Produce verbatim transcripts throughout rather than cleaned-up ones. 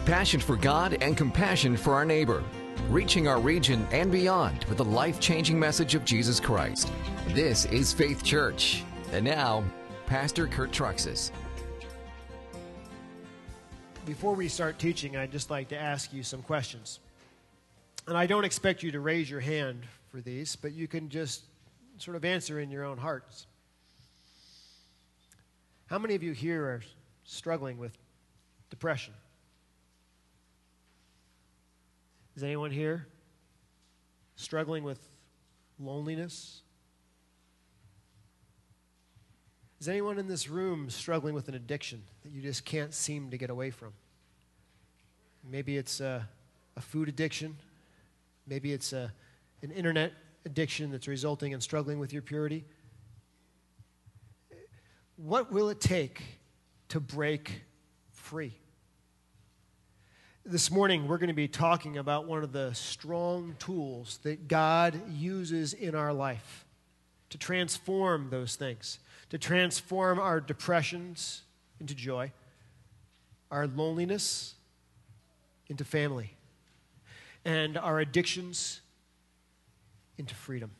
passion for God and compassion for our neighbor, reaching our region and beyond with the life-changing message of Jesus Christ. This is Faith Church. And now, Pastor Kurt Truxas. Before we start teaching, I'd just like to ask you some questions. And I don't expect you to raise your hand for these, but you can just sort of answer in your own hearts. How many of you here are struggling with depression? Is anyone here struggling with loneliness? Is anyone in this room struggling with an addiction that you just can't seem to get away from? Maybe it's a, a food addiction. Maybe it's a, an internet addiction that's resulting in struggling with your purity. What will it take to break free? This morning, we're going to be talking about one of the strong tools that God uses in our life to transform those things, to transform our depressions into joy, our loneliness into family, and our addictions into freedom.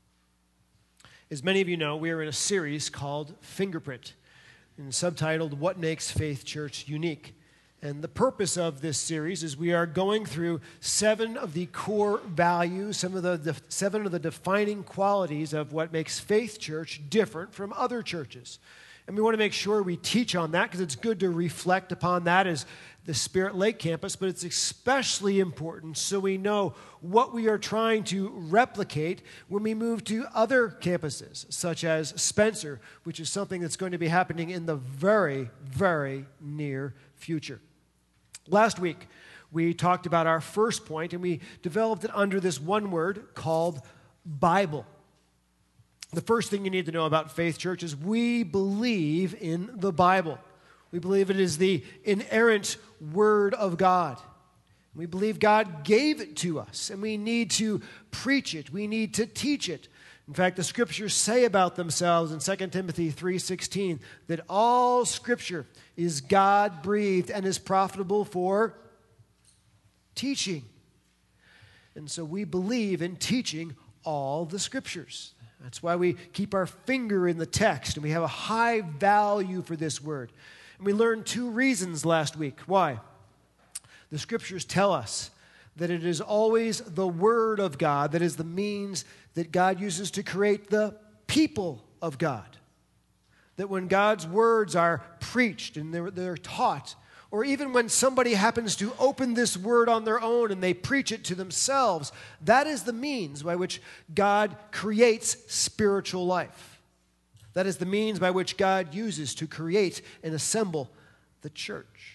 As many of you know, we are in a series called Fingerprint, and subtitled, What Makes Faith Church Unique? And the purpose of this series is we are going through seven of the core values, some of the, the seven of the defining qualities of what makes Faith Church different from other churches. And we want to make sure we teach on that because it's good to reflect upon that as the Spirit Lake campus, but it's especially important so we know what we are trying to replicate when we move to other campuses, such as Spencer, which is something that's going to be happening in the very, very near future. Last week, we talked about our first point, and we developed it under this one word called Bible. The first thing you need to know about Faith Church is we believe in the Bible. We believe it is the inerrant Word of God. We believe God gave it to us, and we need to preach it. We need to teach it. In fact, the Scriptures say about themselves in Second Timothy three sixteen that all Scripture is God-breathed and is profitable for teaching. And so we believe in teaching all the Scriptures. That's why we keep our finger in the text, and we have a high value for this word. And we learned two reasons last week. Why? The Scriptures tell us that it is always the Word of God that is the means that God uses to create the people of God. That when God's words are preached and they're, they're taught, or even when somebody happens to open this word on their own and they preach it to themselves, that is the means by which God creates spiritual life. That is the means by which God uses to create and assemble the church.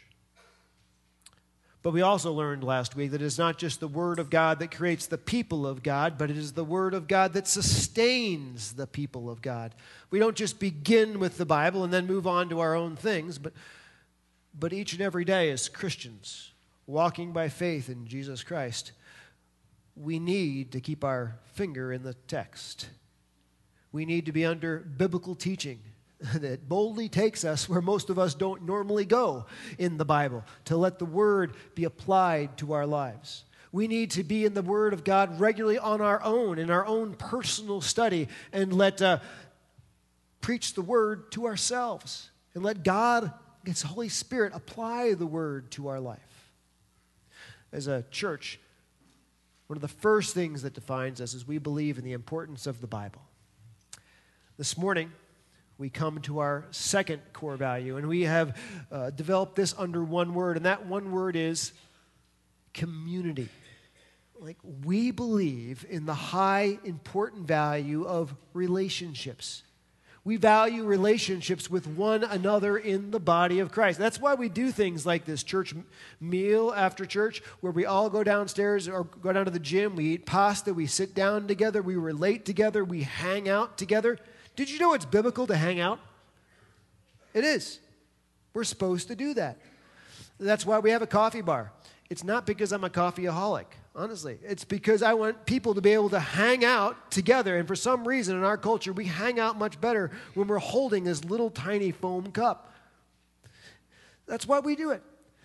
But we also learned last week that it is not just the Word of God that creates the people of God, but it is the Word of God that sustains the people of God. We don't just begin with the Bible and then move on to our own things, but, but each and every day as Christians, walking by faith in Jesus Christ, we need to keep our finger in the text. We need to be under biblical teaching that boldly takes us where most of us don't normally go in the Bible, to let the Word be applied to our lives. We need to be in the Word of God regularly on our own, in our own personal study, and let uh, preach the Word to ourselves, and let God, His Holy Spirit, apply the Word to our life. As a church, one of the first things that defines us is we believe in the importance of the Bible. This morning, we come to our second core value, and we have uh, developed this under one word, and that one word is community. Like, we believe in the high, important value of relationships. We value relationships with one another in the body of Christ. That's why we do things like this church meal after church, where we all go downstairs or go down to the gym, we eat pasta, we sit down together, we relate together, we hang out together. Did you know it's biblical to hang out? It is. We're supposed to do that. That's why we have a coffee bar. It's not because I'm a coffeeaholic, honestly. It's because I want people to be able to hang out together. And for some reason in our culture, we hang out much better when we're holding this little tiny foam cup. That's why we do it.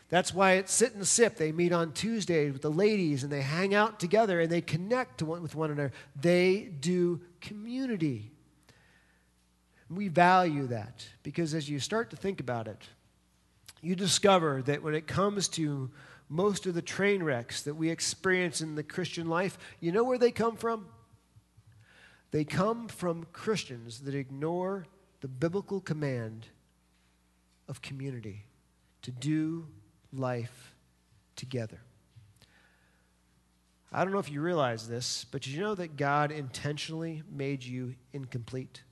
That's why at Sit and Sip, they meet on Tuesdays with the ladies, and they hang out together, and they connect to one, with one another. They do community. We value that because as you start to think about it, you discover that when it comes to most of the train wrecks that we experience in the Christian life, you know where they come from? They come from Christians that ignore the biblical command of community, to do life together. I don't know if you realize this, but did you know that God intentionally made you incomplete?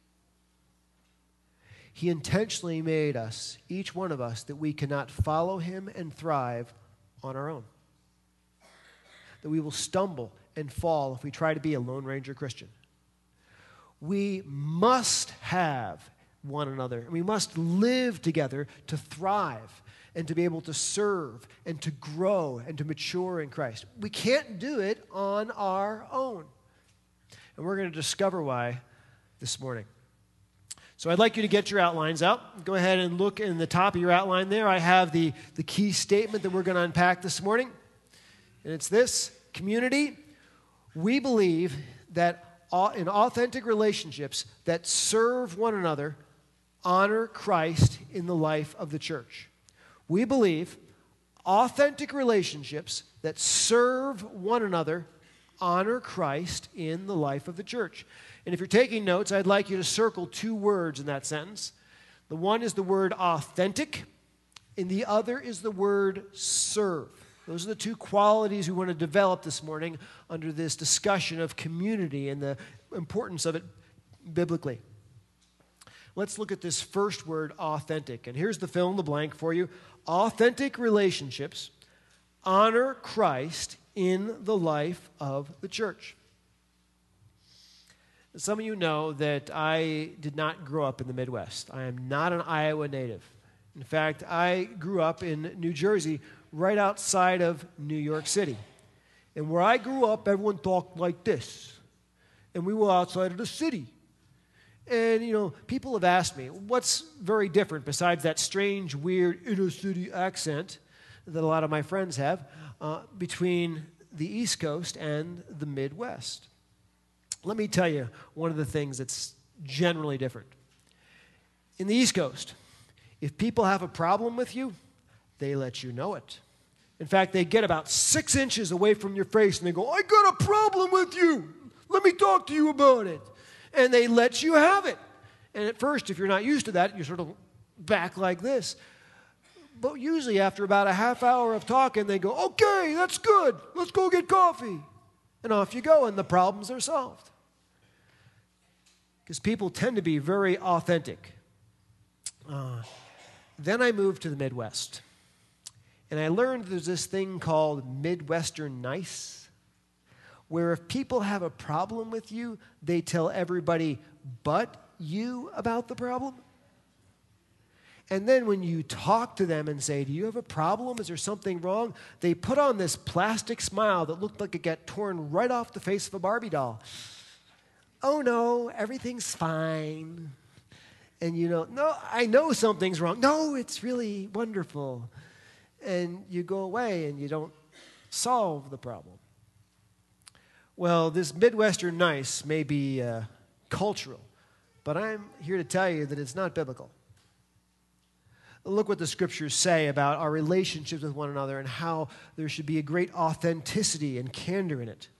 He intentionally made us, each one of us, that we cannot follow him and thrive on our own. That we will stumble and fall if we try to be a Lone Ranger Christian. We must have one another, and we must live together to thrive and to be able to serve and to grow and to mature in Christ. We can't do it on our own. And we're going to discover why this morning. So I'd like you to get your outlines out. Go ahead and look in the top of your outline there. I have the, the key statement that we're going to unpack this morning. And it's this: community. We believe that in authentic relationships that serve one another honor Christ in the life of the church. We believe authentic relationships that serve one another honor Christ in the life of the church. And if you're taking notes, I'd like you to circle two words in that sentence. The one is the word authentic, and the other is the word serve. Those are the two qualities we want to develop this morning under this discussion of community and the importance of it biblically. Let's look at this first word, authentic. And here's the fill in the blank for you. Authentic relationships honor Christ in the life of the church. Some of you know that I did not grow up in the Midwest. I am not an Iowa native. In fact, I grew up in New Jersey, right outside of New York City. And where I grew up, everyone talked like this. And we were outside of the city. And, you know, people have asked me, what's very different besides that strange, weird inner city accent that a lot of my friends have uh, between the East Coast and the Midwest? Let me tell you one of the things that's generally different. In the East Coast, if people have a problem with you, they let you know it. In fact, they get about six inches away from your face and they go, I got a problem with you. Let me talk to you about it. And they let you have it. And at first, if you're not used to that, you're sort of back like this. But usually after about a half hour of talking, they go, okay, that's good. Let's go get coffee. And off you go, and the problems are solved. Because people tend to be very authentic. Uh, then I moved to the Midwest. And I learned there's this thing called Midwestern nice, where if people have a problem with you, they tell everybody but you about the problem. And then when you talk to them and say, do you have a problem? Is there something wrong? They put on this plastic smile that looked like it got torn right off the face of a Barbie doll. Oh, no, everything's fine. And you know, no, I know something's wrong. No, it's really wonderful. And you go away and you don't solve the problem. Well, this Midwestern nice may be uh, cultural, but I'm here to tell you that it's not biblical. Look what the scriptures say about our relationships with one another and how there should be a great authenticity and candor in it.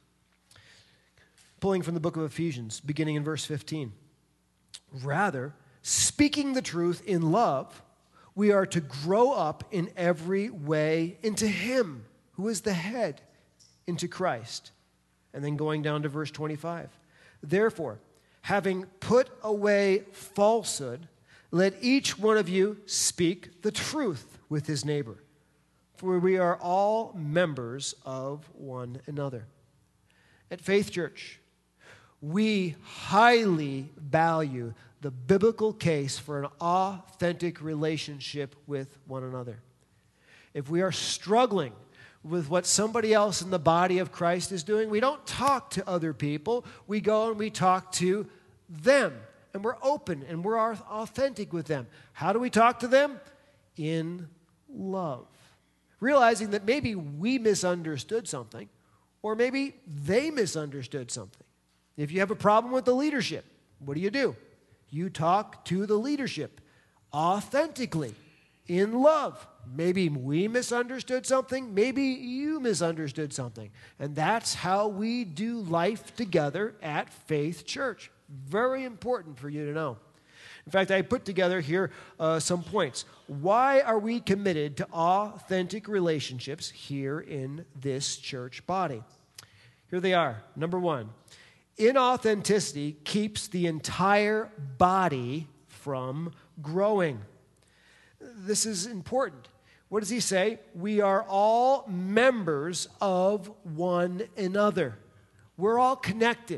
Pulling from the book of Ephesians, beginning in verse fifteen. Rather, speaking the truth in love, we are to grow up in every way into Him who is the head, into Christ. And then going down to verse twenty-five. Therefore, having put away falsehood, let each one of you speak the truth with his neighbor, for we are all members of one another. At Faith Church, we highly value the biblical case for an authentic relationship with one another. If we are struggling with what somebody else in the body of Christ is doing, we don't talk to other people. We go and we talk to them. And we're open and we're authentic with them. How do we talk to them? In love. realizing that maybe we misunderstood something, or maybe they misunderstood something. If you have a problem with the leadership, what do you do? You talk to the leadership authentically, in love. Maybe we misunderstood something, maybe you misunderstood something. And that's how we do life together at Faith Church. Very important for you to know. In fact, I put together here uh, some points. Why are we committed to authentic relationships here in this church body? Here they are. Number one, inauthenticity keeps the entire body from growing. This is important. What does he say? We are all members of one another. We're all connected.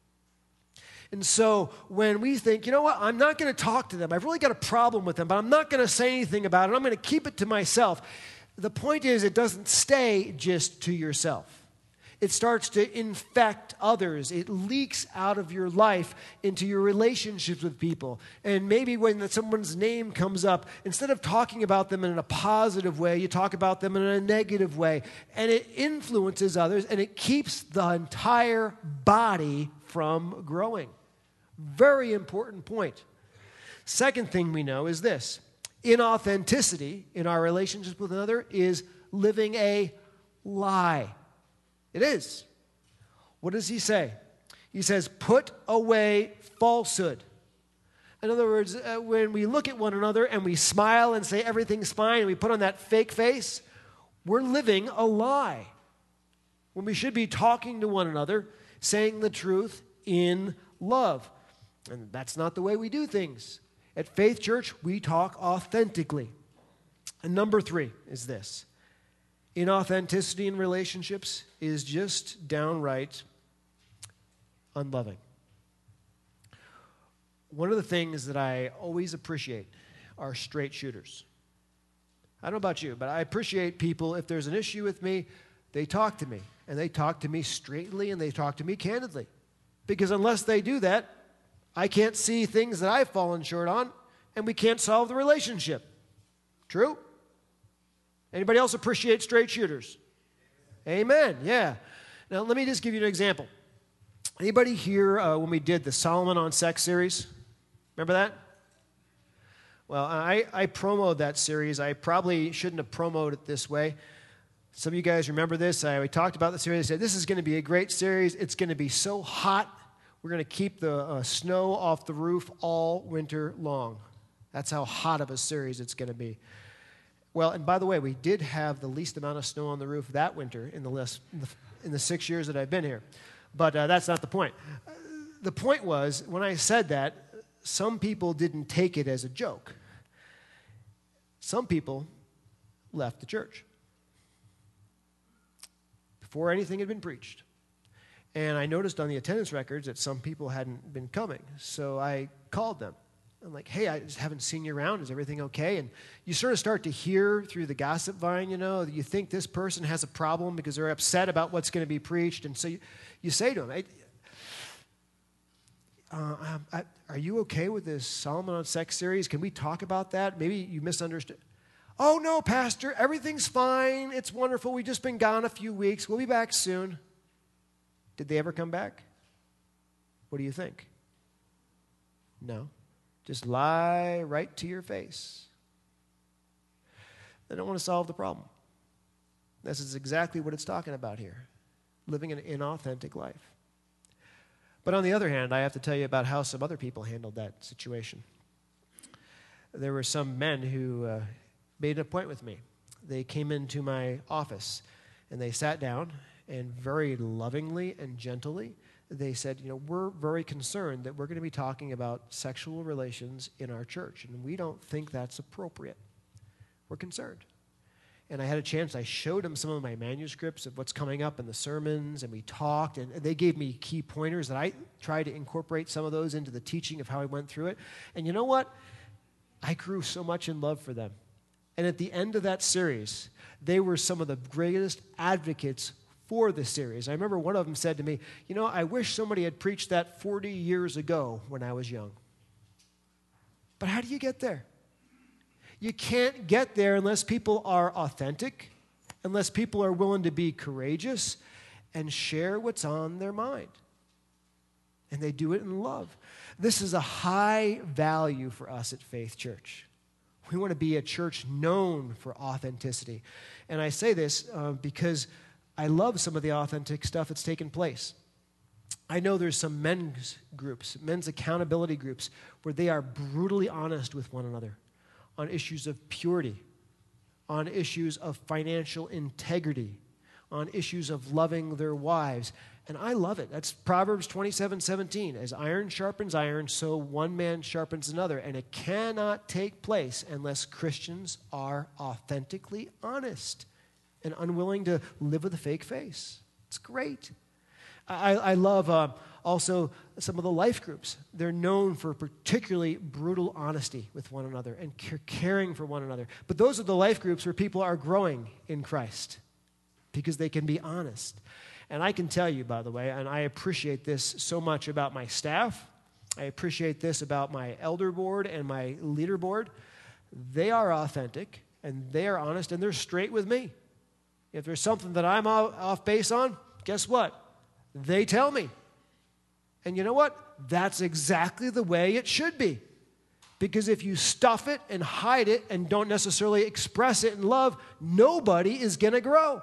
And so when we think, you know what, I'm not going to talk to them. I've really got a problem with them, but I'm not going to say anything about it. I'm going to keep it to myself. The point is, it doesn't stay just to yourself. It starts to infect others. It leaks out of your life into your relationships with people. And maybe when someone's name comes up, instead of talking about them in a positive way, you talk about them in a negative way. And it influences others, and it keeps the entire body from growing. Very important point. Second thing we know is this. Inauthenticity in our relationships with another is living a lie. It is. What does he say? He says, put away falsehood. In other words, uh, when we look at one another and we smile and say everything's fine and we put on that fake face, we're living a lie. When we should be talking to one another, saying the truth in love. And that's not the way we do things. At Faith Church, we talk authentically. And number three is this. Inauthenticity in relationships is just downright unloving. One of the things that I always appreciate are straight shooters. I don't know about you, but I appreciate people, if there's an issue with me, they talk to me. And they talk to me straightly and they talk to me candidly. Because unless they do that, I can't see things that I've fallen short on, and we can't solve the relationship. True? Anybody else appreciate straight shooters? Amen. Yeah. Now, let me just give you an example. Anybody here uh, when we did the Solomon on Sex series? Remember that? Well, I, I promoted that series. I probably shouldn't have promoted it this way. Some of you guys remember this. I, we talked about the series. I said, this is going to be a great series. It's going to be so hot. We're going to keep the uh, snow off the roof all winter long. That's how hot of a series it's going to be. Well, and by the way, we did have the least amount of snow on the roof that winter in the, list, in the, in the six years that I've been here. But uh, that's not the point. The point was, when I said that, some people didn't take it as a joke. Some people left the church before anything had been preached. And I noticed on the attendance records that some people hadn't been coming. So I called them. I'm like, hey, I just haven't seen you around. Is everything okay? And you sort of start to hear through the gossip vine, you know, that you think this person has a problem because they're upset about what's going to be preached. And so you, you say to them, hey, uh, I, are you okay with this Solomon on Sex series? Can we talk about that? Maybe you misunderstood. Oh, no, Pastor, everything's fine. It's wonderful. We've just been gone a few weeks. We'll be back soon. Did they ever come back? What do you think? No. Just lie right to your face. They don't want to solve the problem. This is exactly what it's talking about here. Living an inauthentic life. But on the other hand, I have to tell you about how some other people handled that situation. There were some men who uh, made an appointment with me. They came into my office, and they sat down, and very lovingly and gently, they said, you know, we're very concerned that we're going to be talking about sexual relations in our church, and we don't think that's appropriate. We're concerned. And I had a chance, I showed them some of my manuscripts of what's coming up in the sermons, and we talked, and they gave me key pointers that I tried to incorporate some of those into the teaching of how I went through it. And you know what? I grew so much in love for them. And at the end of that series, they were some of the greatest advocates for the series. I remember one of them said to me, you know, I wish somebody had preached that forty years ago when I was young. But how do you get there? You can't get there unless people are authentic unless people are willing to be courageous and share what's on their mind. And they do it in love. This is a high value for us at Faith Church. We want to be a church known for authenticity. And I say this uh, because I love some of the authentic stuff that's taken place. I know there's some men's groups, men's accountability groups, where they are brutally honest with one another on issues of purity, on issues of financial integrity, on issues of loving their wives. And I love it. That's Proverbs twenty-seven seventeen. As iron sharpens iron, so one man sharpens another. And it cannot take place unless Christians are authentically honest and unwilling to live with a fake face. It's great. I, I love uh, also some of the life groups. They're known for particularly brutal honesty with one another and caring for one another. But those are the life groups where people are growing in Christ because they can be honest. And I can tell you, by the way, and I appreciate this so much about my staff. I appreciate this about my elder board and my leader board. They are authentic, and they are honest, and they're straight with me. If there's something that I'm off base on, guess what? They tell me. And you know what? That's exactly the way it should be. Because if you stuff it and hide it and don't necessarily express it in love, nobody is going to grow.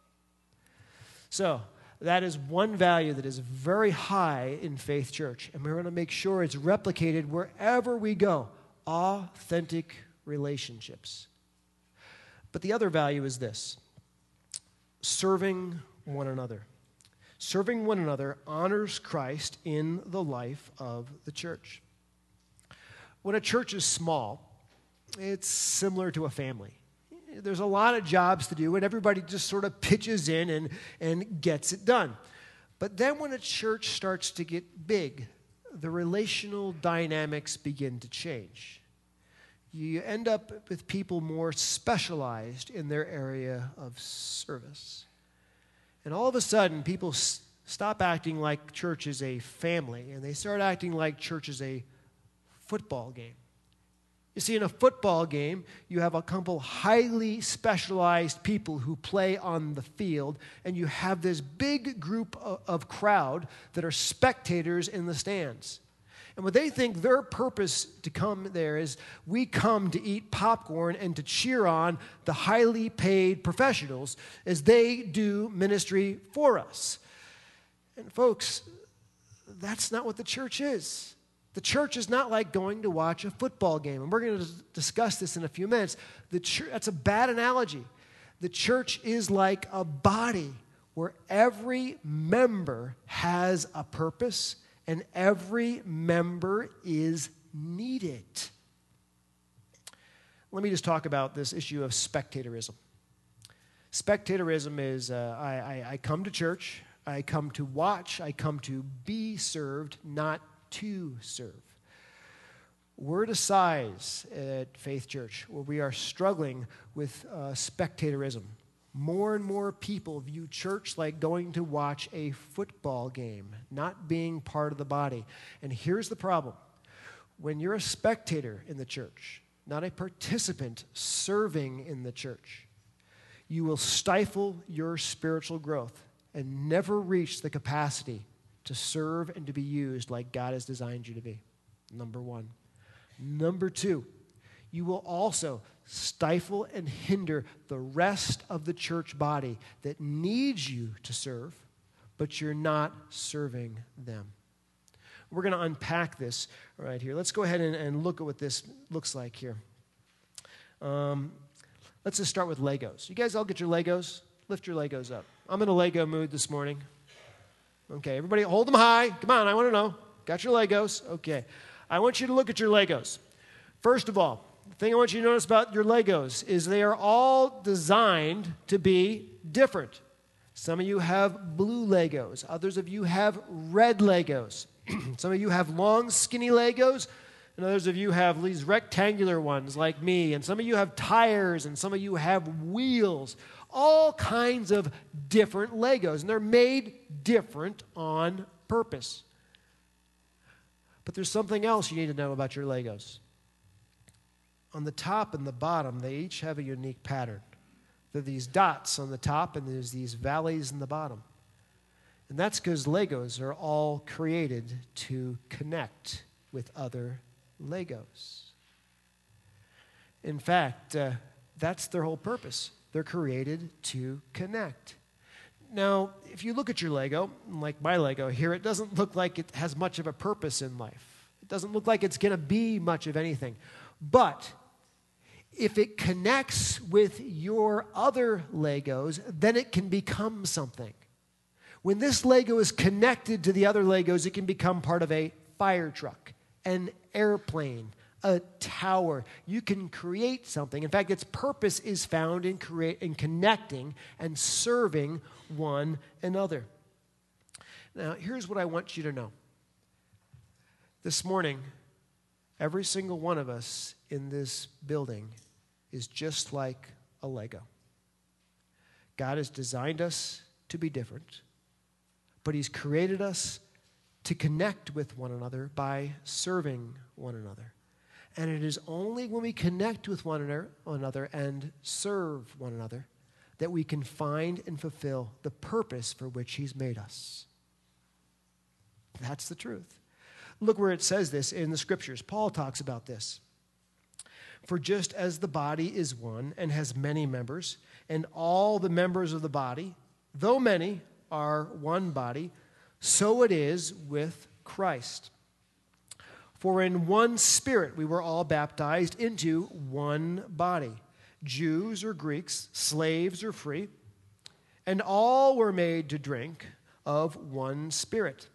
So that is one value that is very high in Faith Church. And we're going to make sure it's replicated wherever we go. Authentic relationships. But the other value is this. Serving one another. Serving one another honors Christ in the life of the church. When a church is small, it's similar to a family. There's a lot of jobs to do, and everybody just sort of pitches in and, and gets it done. But then when a church starts to get big, the relational dynamics begin to change. You end up with people more specialized in their area of service. And all of a sudden, people s- stop acting like church is a family, and they start acting like church is a football game. You see, in a football game, you have a couple highly specialized people who play on the field, and you have this big group of, of crowd that are spectators in the stands. And what they think their purpose to come there is, we come to eat popcorn and to cheer on the highly paid professionals as they do ministry for us. And folks, that's not what the church is. The church is not like going to watch a football game. And we're going to discuss this in a few minutes. The church, that's a bad analogy. The church is like a body where every member has a purpose and every member is needed. Let me just talk about this issue of spectatorism. Spectatorism is uh, I, I, I come to church, I come to watch, I come to be served, not to serve. We're at a size at Faith Church where we are struggling with uh, spectatorism. More and more people view church like going to watch a football game, not being part of the body. And here's the problem. When you're a spectator in the church, not a participant serving in the church, you will stifle your spiritual growth and never reach the capacity to serve and to be used like God has designed you to be. Number one. Number two, you will also stifle and hinder the rest of the church body that needs you to serve, but you're not serving them. We're going to unpack this right here. Let's go ahead and, and look at what this looks like here. Um, let's just start with Legos. You guys all get your Legos? Lift your Legos up. I'm in a Lego mood this morning. Okay, everybody hold them high. Come on, I want to know. Got your Legos? Okay. I want you to look at your Legos. First of all, the thing I want you to notice about your Legos is they are all designed to be different. Some of you have blue Legos. Others of you have red Legos. Some of you have long, skinny Legos. And others of you have these rectangular ones like me. And some of you have tires. And some of you have wheels. All kinds of different Legos. And they're made different on purpose. But there's something else you need to know about your Legos. On the top and the bottom, they each have a unique pattern. There are these dots on the top, and there's these valleys in the bottom. And that's because Legos are all created to connect with other Legos. In fact, uh, that's their whole purpose. They're created to connect. Now, if you look at your Lego, like my Lego here, it doesn't look like it has much of a purpose in life. It doesn't look like it's going to be much of anything. But if it connects with your other Legos, then it can become something. When this Lego is connected to the other Legos, it can become part of a fire truck, an airplane, a tower. You can create something. In fact, its purpose is found in create in connecting and serving one another. Now, here's what I want you to know. This morning, every single one of us in this building is just like a Lego. God has designed us to be different, but He's created us to connect with one another by serving one another. And it is only when we connect with one another and serve one another that we can find and fulfill the purpose for which He's made us. That's the truth. Look where it says this in the Scriptures. Paul talks about this. For just as the body is one and has many members, and all the members of the body, though many, are one body, so it is with Christ. For in one Spirit we were all baptized into one body, Jews or Greeks, slaves or free, and all were made to drink of one Spirit.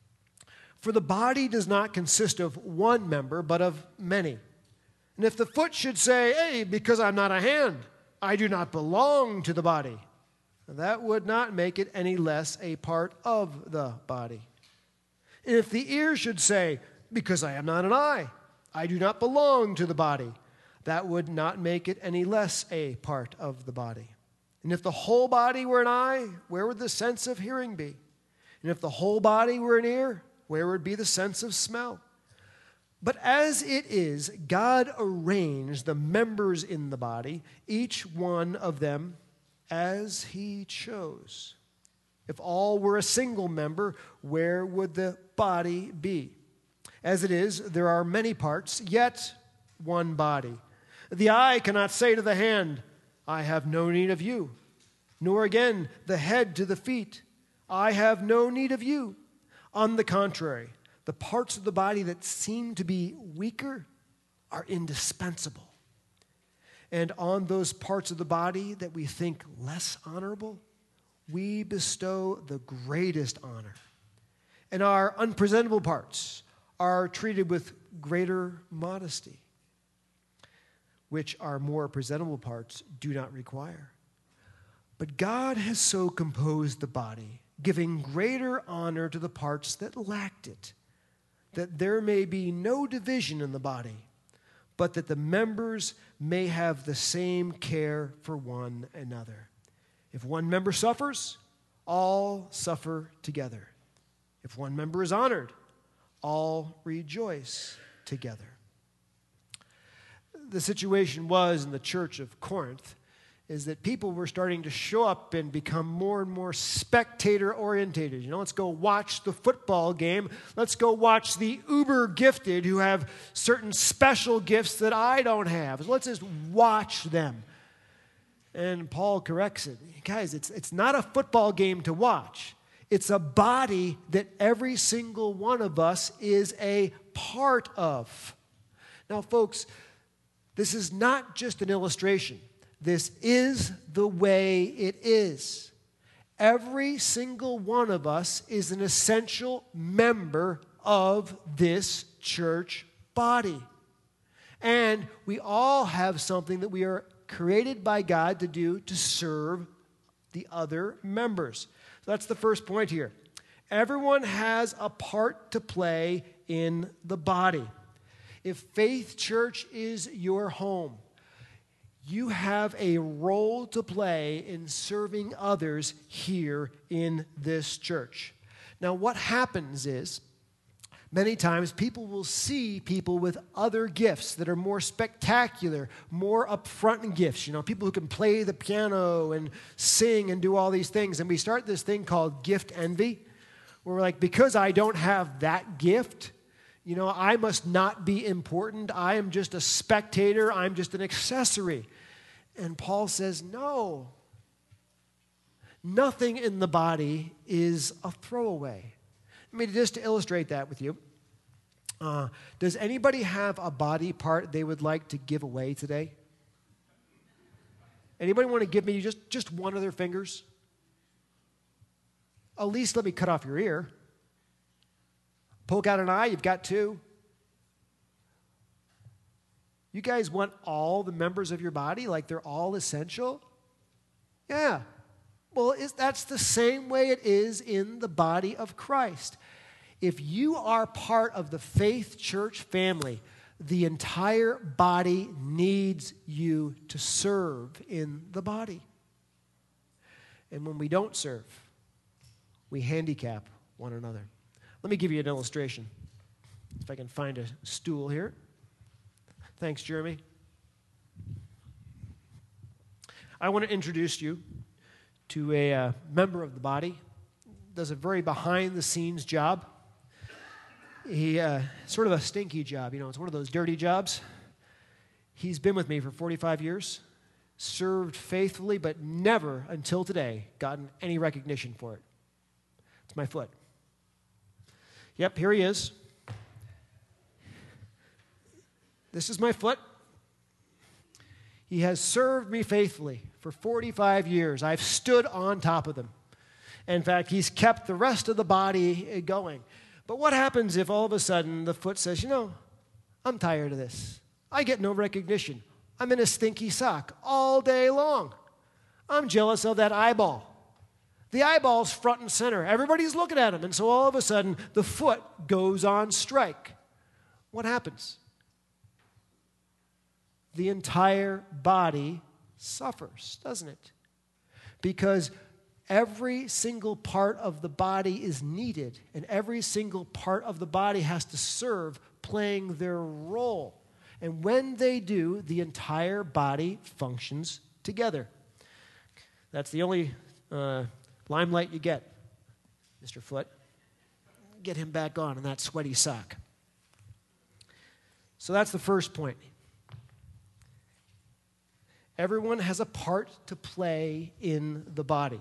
For the body does not consist of one member, but of many. And if the foot should say, hey, because I'm not a hand, I do not belong to the body, that would not make it any less a part of the body. And if the ear should say, because I am not an eye, I do not belong to the body, that would not make it any less a part of the body. And if the whole body were an eye, where would the sense of hearing be? And if the whole body were an ear, where would be the sense of smell? But as it is, God arranged the members in the body, each one of them as He chose. If all were a single member, where would the body be? As it is, there are many parts, yet one body. The eye cannot say to the hand, I have no need of you. Nor again the head to the feet, I have no need of you. On the contrary, the parts of the body that seem to be weaker are indispensable. And on those parts of the body that we think less honorable, we bestow the greatest honor. And our unpresentable parts are treated with greater modesty, which our more presentable parts do not require. But God has so composed the body, giving greater honor to the parts that lacked it, that there may be no division in the body, but that the members may have the same care for one another. If one member suffers, all suffer together. If one member is honored, all rejoice together. The situation was in the church of Corinth is that people were starting to show up and become more and more spectator-orientated. You know, let's go watch the football game. Let's go watch the uber-gifted who have certain special gifts that I don't have. So let's just watch them. And Paul corrects it. Guys, it's, it's not a football game to watch. It's a body that every single one of us is a part of. Now, folks, this is not just an illustration. This is the way it is. Every single one of us is an essential member of this church body. And we all have something that we are created by God to do to serve the other members. So that's the first point here. Everyone has a part to play in the body. If Faith Church is your home, you have a role to play in serving others here in this church. Now, what happens is Many times people will see people with other gifts that are more spectacular, more upfront gifts. You know, people who can play the piano and sing and do all these things. And we start this thing called gift envy, where we're like, because I don't have that gift, you know, I must not be important. I am just a spectator. I'm just an accessory. And Paul says, no. Nothing in the body is a throwaway. I mean, just to illustrate that with you, uh, does anybody have a body part they would like to give away today? Anybody want to give me just, just one of their fingers? At least let me cut off your ear. Poke out an eye, you've got two. You guys want all the members of your body like they're all essential? Yeah. Well, it's, that's the same way it is in the body of Christ. If you are part of the Faith Church family, the entire body needs you to serve in the body. And when we don't serve, we handicap one another. Let me give you an illustration. If I can find a stool here. Thanks, Jeremy. I want to introduce you to a uh, member of the body. Does a very behind-the-scenes job. He uh, sort of a stinky job, you know. It's one of those dirty jobs. He's been with me for forty-five years, served faithfully, but never until today gotten any recognition for it. It's my foot. Yep, here he is. This is my foot. He has served me faithfully for forty-five years. I've stood on top of him. In fact, he's kept the rest of the body going. But what happens if all of a sudden the foot says, you know, I'm tired of this. I get no recognition. I'm in a stinky sock all day long. I'm jealous of that eyeball. The eyeball's front and center. Everybody's looking at him. And so all of a sudden, the foot goes on strike. What happens? The entire body suffers, doesn't it? Because every single part of the body is needed, and every single part of the body has to serve, playing their role. And when they do, the entire body functions together. That's the only uh, limelight you get, Mister Foot. Get him back on in that sweaty sock. So that's the first point. Everyone has a part to play in the body.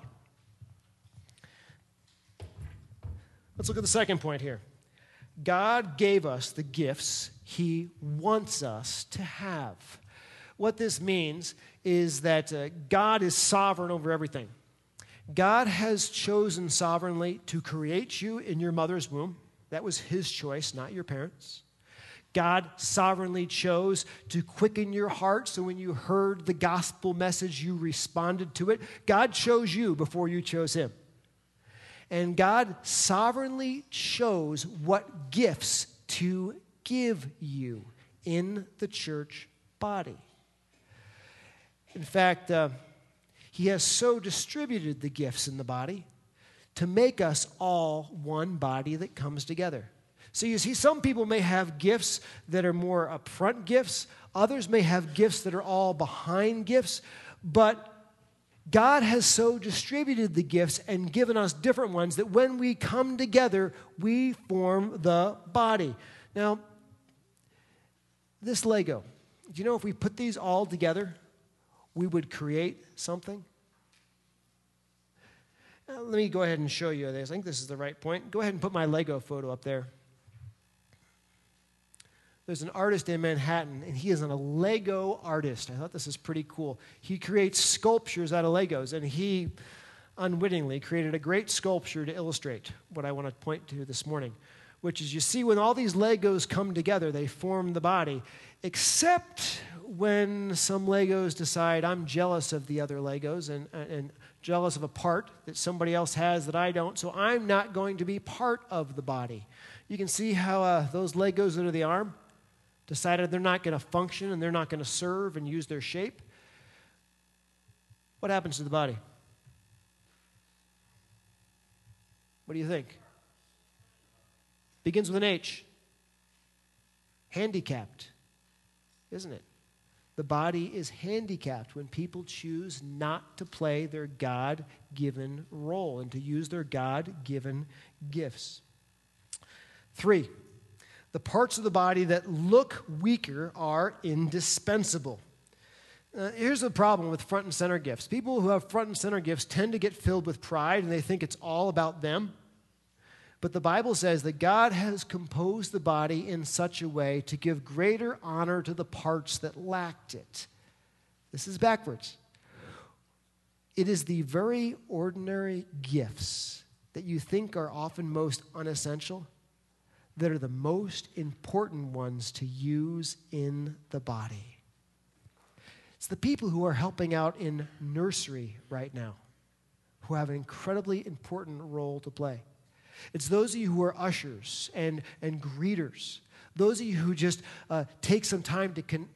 Let's look at the second point here. God gave us the gifts He wants us to have. What this means is that uh, God is sovereign over everything. God has chosen sovereignly to create you in your mother's womb. That was His choice, not your parents'. God sovereignly chose to quicken your heart, so when you heard the gospel message, you responded to it. God chose you before you chose Him. And God sovereignly chose what gifts to give you in the church body. In fact, uh, He has so distributed the gifts in the body to make us all one body that comes together. So you see, some people may have gifts that are more upfront gifts. Others may have gifts that are all behind gifts. But God has so distributed the gifts and given us different ones that when we come together, we form the body. Now, this Lego, do you know if we put these all together, we would create something? Now, let me go ahead and show you this. I think this is the right point. Go ahead and put my Lego photo up there. There's an artist in Manhattan, and he is a Lego artist. I thought this is pretty cool. He creates sculptures out of Legos, and he unwittingly created a great sculpture to illustrate what I want to point to this morning, which is you see when all these Legos come together, they form the body, except when some Legos decide I'm jealous of the other Legos and, and jealous of a part that somebody else has that I don't, so I'm not going to be part of the body. You can see how uh, those Legos that are the arm decided they're not going to function and they're not going to serve and use their shape. What happens to the body? What do you think? Begins with an H. Handicapped, isn't it? The body is handicapped when people choose not to play their God-given role and to use their God-given gifts. Three, the parts of the body that look weaker are indispensable. Uh, here's the problem with front and center gifts. People who have front and center gifts tend to get filled with pride and they think it's all about them. But the Bible says that God has composed the body in such a way to give greater honor to the parts that lacked it. This is backwards. It is the very ordinary gifts that you think are often most unessential that are the most important ones to use in the body. It's the people who are helping out in nursery right now who have an incredibly important role to play. It's those of you who are ushers and, and greeters. Those of you who just uh, take some time to con...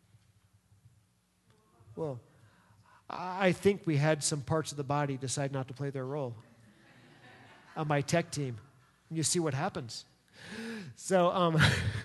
Well, I think we had some parts of the body decide not to play their role on my tech team. You see what happens. So, um,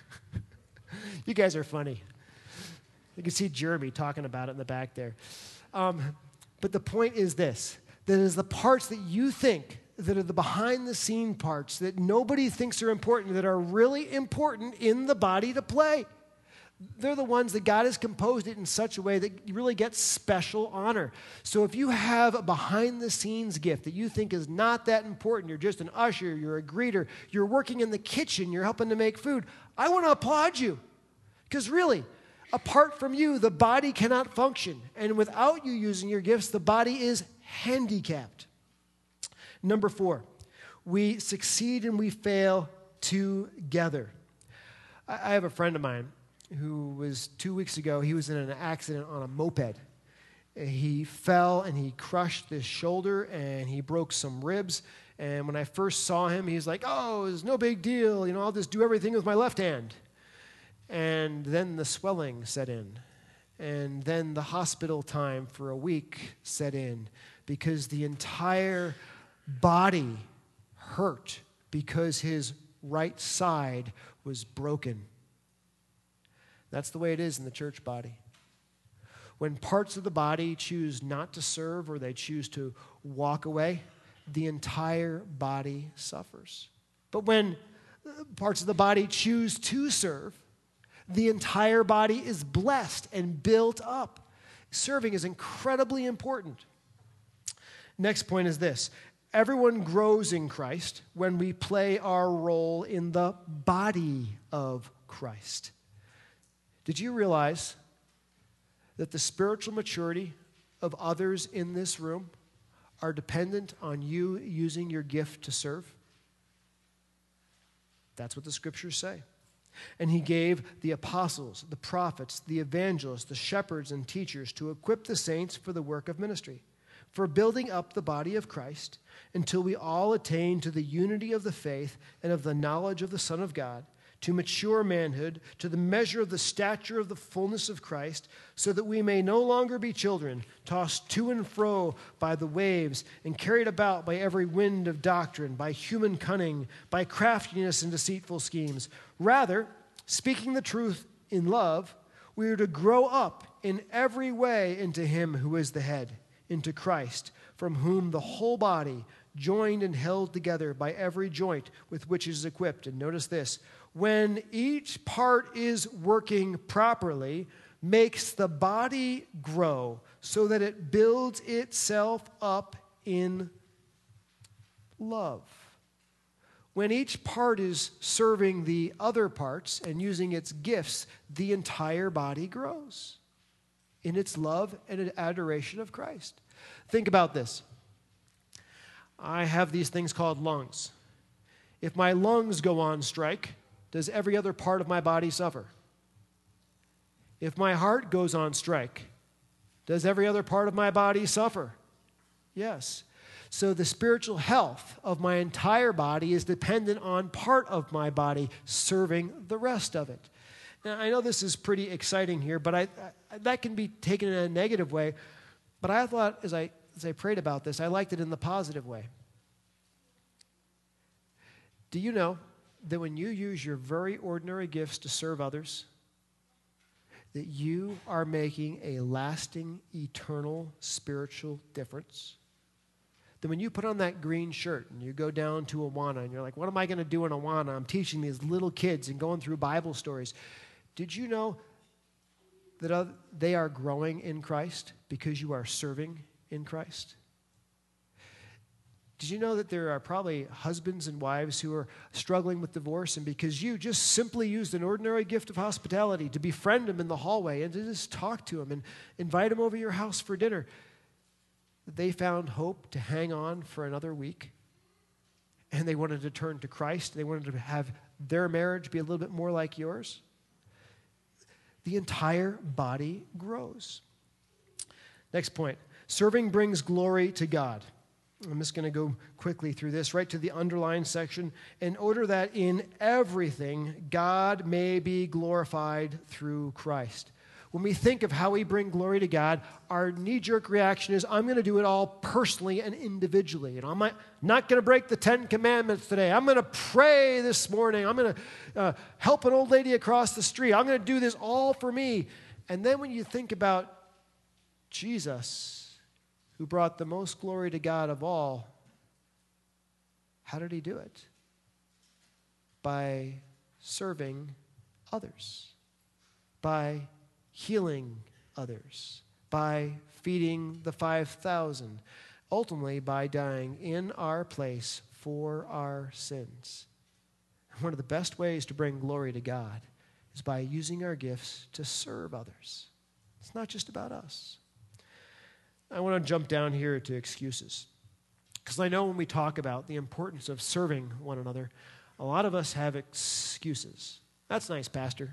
you guys are funny. You can see Jeremy talking about it in the back there. Um, but the point is this, that is the parts that you think that are the behind-the-scene parts that nobody thinks are important, that are really important in the body to play. They're the ones that God has composed it in such a way that you really get special honor. So if you have a behind-the-scenes gift that you think is not that important, you're just an usher, you're a greeter, you're working in the kitchen, you're helping to make food, I want to applaud you. Because really, apart from you, the body cannot function. And without you using your gifts, the body is handicapped. Number four, we succeed and we fail together. I have a friend of mine who was two weeks ago, he was in an accident on a moped. He fell and he crushed his shoulder and he broke some ribs. And when I first saw him, he's like, oh, it's no big deal. You know, I'll just do everything with my left hand. And then the swelling set in. And then the hospital time for a week set in because the entire body hurt because his right side was broken. That's the way it is in the church body. When parts of the body choose not to serve or they choose to walk away, the entire body suffers. But when parts of the body choose to serve, the entire body is blessed and built up. Serving is incredibly important. Next point is this. Everyone grows in Christ when we play our role in the body of Christ. Did you realize that the spiritual maturity of others in this room are dependent on you using your gift to serve? That's what the scriptures say. And he gave the apostles, the prophets, the evangelists, the shepherds, and teachers to equip the saints for the work of ministry, for building up the body of Christ until we all attain to the unity of the faith and of the knowledge of the Son of God, to mature manhood, to the measure of the stature of the fullness of Christ, so that we may no longer be children, tossed to and fro by the waves and carried about by every wind of doctrine, by human cunning, by craftiness and deceitful schemes. Rather, speaking the truth in love, we are to grow up in every way into him who is the head, into Christ, from whom the whole body, joined and held together by every joint with which it is equipped. And notice this, when each part is working properly, makes the body grow so that it builds itself up in love. When each part is serving the other parts and using its gifts, the entire body grows in its love and adoration of Christ. Think about this. I have these things called lungs. If my lungs go on strike, does every other part of my body suffer? If my heart goes on strike, does every other part of my body suffer? Yes. So the spiritual health of my entire body is dependent on part of my body serving the rest of it. Now, I know this is pretty exciting here, but I, I, that can be taken in a negative way. But I thought, as I, as I prayed about this, I liked it in the positive way. Do you know that when you use your very ordinary gifts to serve others, that you are making a lasting, eternal, spiritual difference? That when you put on that green shirt and you go down to Awana and you're like, what am I going to do in Awana? I'm teaching these little kids and going through Bible stories. Did you know that they are growing in Christ because you are serving in Christ? Did you know that there are probably husbands and wives who are struggling with divorce, and because you just simply used an ordinary gift of hospitality to befriend them in the hallway and to just talk to them and invite them over your house for dinner, they found hope to hang on for another week, and they wanted to turn to Christ. They wanted to have their marriage be a little bit more like yours. The entire body grows. Next point. Serving brings glory to God. I'm just going to go quickly through this, right to the underlined section. In order that in everything God may be glorified through Christ. When we think of how we bring glory to God, our knee-jerk reaction is, I'm going to do it all personally and individually. You know, I'm not going to break the Ten Commandments today. I'm going to pray this morning. I'm going to uh, help an old lady across the street. I'm going to do this all for me. And then when you think about Jesus, who brought the most glory to God of all, how did he do it? By serving others, by healing others, by feeding the five thousand, ultimately by dying in our place for our sins. One of the best ways to bring glory to God is by using our gifts to serve others. It's not just about us. I want to jump down here to excuses, because I know when we talk about the importance of serving one another, a lot of us have excuses. That's nice, Pastor.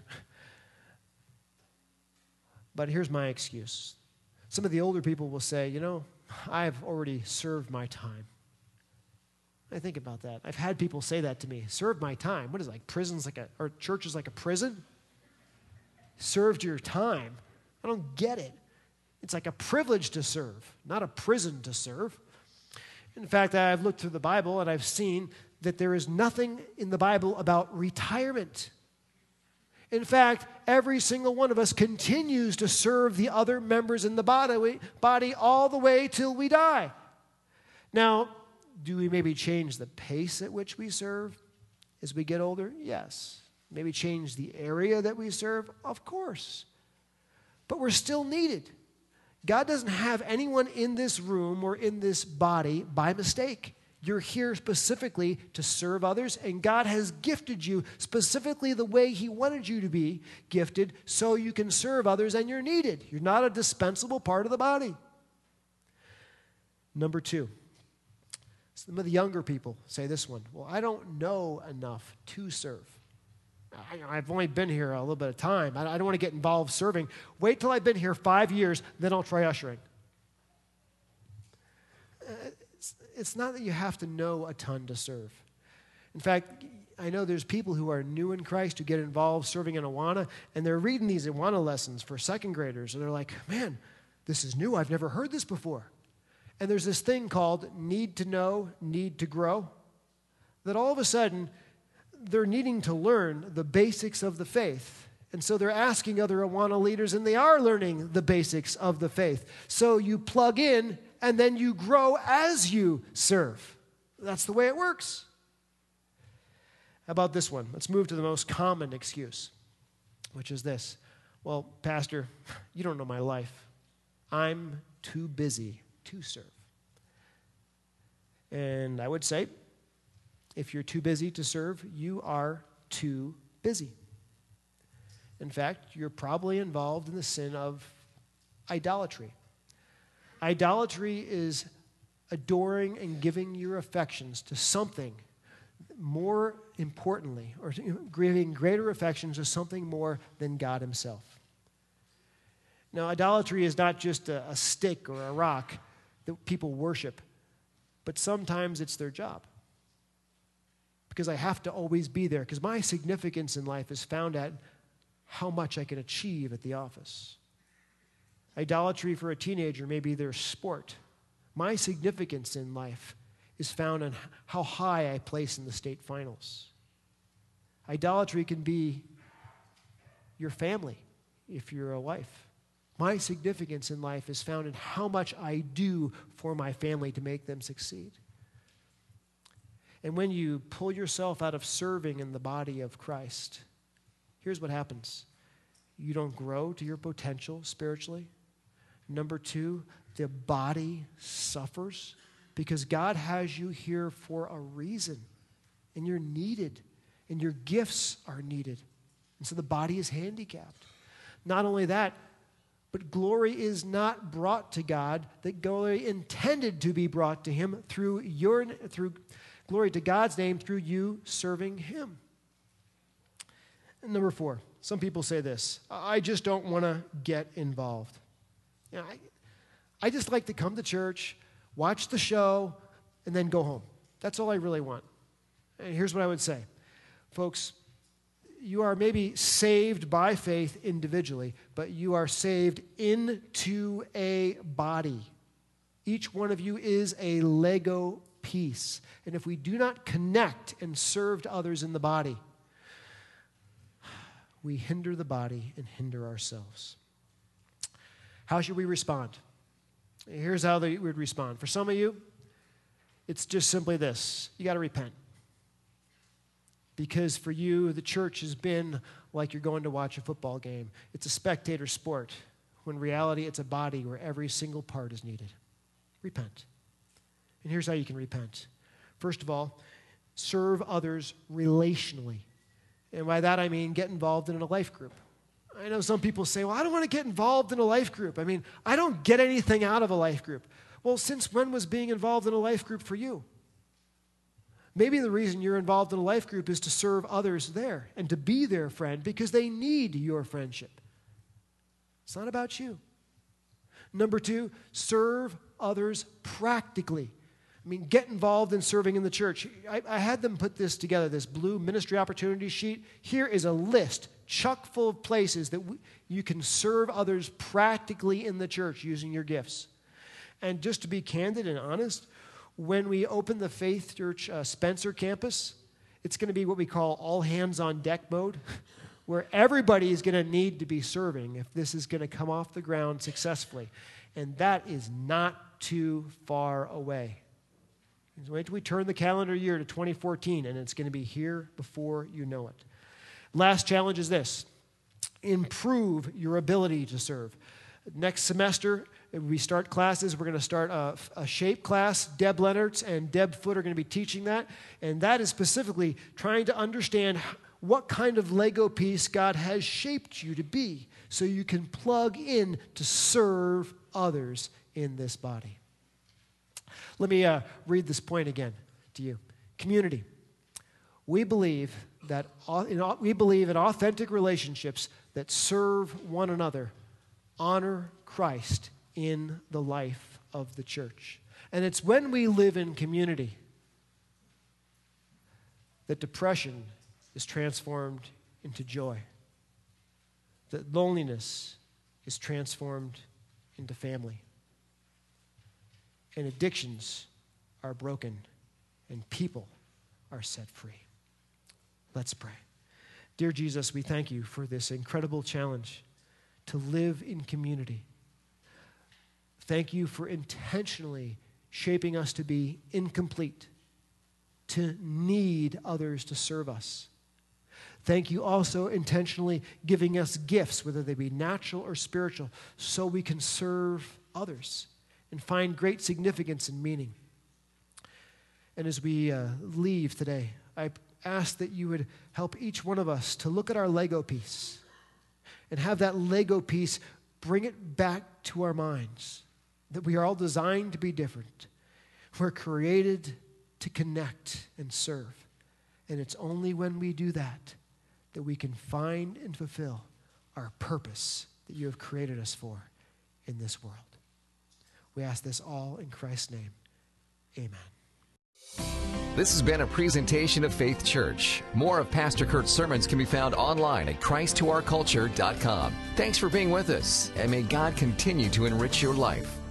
But here's my excuse. Some of the older people will say, you know, I've already served my time. I think about that. I've had people say that to me. Served my time. What is it, like prisons like a, or church is like a prison? Served your time. I don't get it. It's like a privilege to serve, not a prison to serve. In fact, I've looked through the Bible and I've seen that there is nothing in the Bible about retirement. In fact, every single one of us continues to serve the other members in the body, body all the way till we die. Now, do we maybe change the pace at which we serve as we get older? Yes. Maybe change the area that we serve? Of course. But we're still needed. God doesn't have anyone in this room or in this body by mistake. You're here specifically to serve others, and God has gifted you specifically the way he wanted you to be gifted so you can serve others and you're needed. You're not a dispensable part of the body. Number two, some of the younger people say this one, well, I don't know enough to serve. I, I've only been here a little bit of time. I, I don't want to get involved serving. Wait till I've been here five years, then I'll try ushering. Uh, It's, it's not that you have to know a ton to serve. In fact, I know there's people who are new in Christ who get involved serving in Awana, and they're reading these Awana lessons for second graders, and they're like, man, this is new. I've never heard this before. And there's this thing called need to know, need to grow, that all of a sudden they're needing to learn the basics of the faith. And so they're asking other Awana leaders, and they are learning the basics of the faith. So you plug in, and then you grow as you serve. That's the way it works. How about this one? Let's move to the most common excuse, which is this. Well, Pastor, you don't know my life. I'm too busy to serve. And I would say, if you're too busy to serve, you are too busy. In fact, you're probably involved in the sin of idolatry. Idolatry is adoring and giving your affections to something more importantly, or giving greater affections to something more than God himself. Now, idolatry is not just a, a stick or a rock that people worship, but sometimes it's their job. Because I have to always be there, because my significance in life is found at how much I can achieve at the office. Idolatry for a teenager may be their sport. My significance in life is found in how high I place in the state finals. Idolatry can be your family if you're a wife. My significance in life is found in how much I do for my family to make them succeed. And when you pull yourself out of serving in the body of Christ, here's what happens. You don't grow to your potential spiritually. Number two, the body suffers because God has you here for a reason, and you're needed, and your gifts are needed. And so the body is handicapped. Not only that, but glory is not brought to God, that glory intended to be brought to him through your through glory to God's name through you serving him. And number four, some people say this, I just don't want to get involved. You know, I, I just like to come to church, watch the show, and then go home. That's all I really want. And here's what I would say. Folks, you are maybe saved by faith individually, but you are saved into a body. Each one of you is a Lego piece. And if we do not connect and serve to others in the body, we hinder the body and hinder ourselves. How should we respond? Here's how they would respond. For some of you, it's just simply this. You got to repent. Because for you, the church has been like you're going to watch a football game. It's a spectator sport, when in reality it's a body where every single part is needed. Repent. And here's how you can repent. First of all, serve others relationally. And by that I mean get involved in a life group. I know some people say, well, I don't want to get involved in a life group. I mean, I don't get anything out of a life group. Well, since when was being involved in a life group for you? Maybe the reason you're involved in a life group is to serve others there and to be their friend because they need your friendship. It's not about you. Number two, serve others practically. I mean, get involved in serving in the church. I, I had them put this together, this blue ministry opportunity sheet. Here is a list, chock full of places that w- you can serve others practically in the church using your gifts. And just to be candid and honest, when we open the Faith Church uh, Spencer campus, it's going to be what we call all hands on deck mode, where everybody is going to need to be serving if this is going to come off the ground successfully. And that is not too far away. Wait till we turn the calendar year to twenty fourteen, and it's going to be here before you know it. Last challenge is this. Improve your ability to serve. Next semester, we start classes. We're going to start a, a shape class. Deb Leonards and Deb Foote are going to be teaching that. And that is specifically trying to understand what kind of Lego piece God has shaped you to be so you can plug in to serve others in this body. Let me uh, read this point again to you. Community. We believe that in, we believe in authentic relationships that serve one another, honor Christ in the life of the church. And it's when we live in community that depression is transformed into joy, that loneliness is transformed into family, and addictions are broken, and people are set free. Let's pray. Dear Jesus, we thank you for this incredible challenge to live in community. Thank you for intentionally shaping us to be incomplete, to need others to serve us. Thank you also intentionally giving us gifts, whether they be natural or spiritual, so we can serve others and find great significance and meaning. And as we uh, leave today, I ask that you would help each one of us to look at our Lego piece and have that Lego piece bring it back to our minds, that we are all designed to be different. We're created to connect and serve. And it's only when we do that that we can find and fulfill our purpose that you have created us for in this world. We ask this all in Christ's name. Amen. This has been a presentation of Faith Church. More of Pastor Kurt's sermons can be found online at christ to our culture dot com. Thanks for being with us, and may God continue to enrich your life.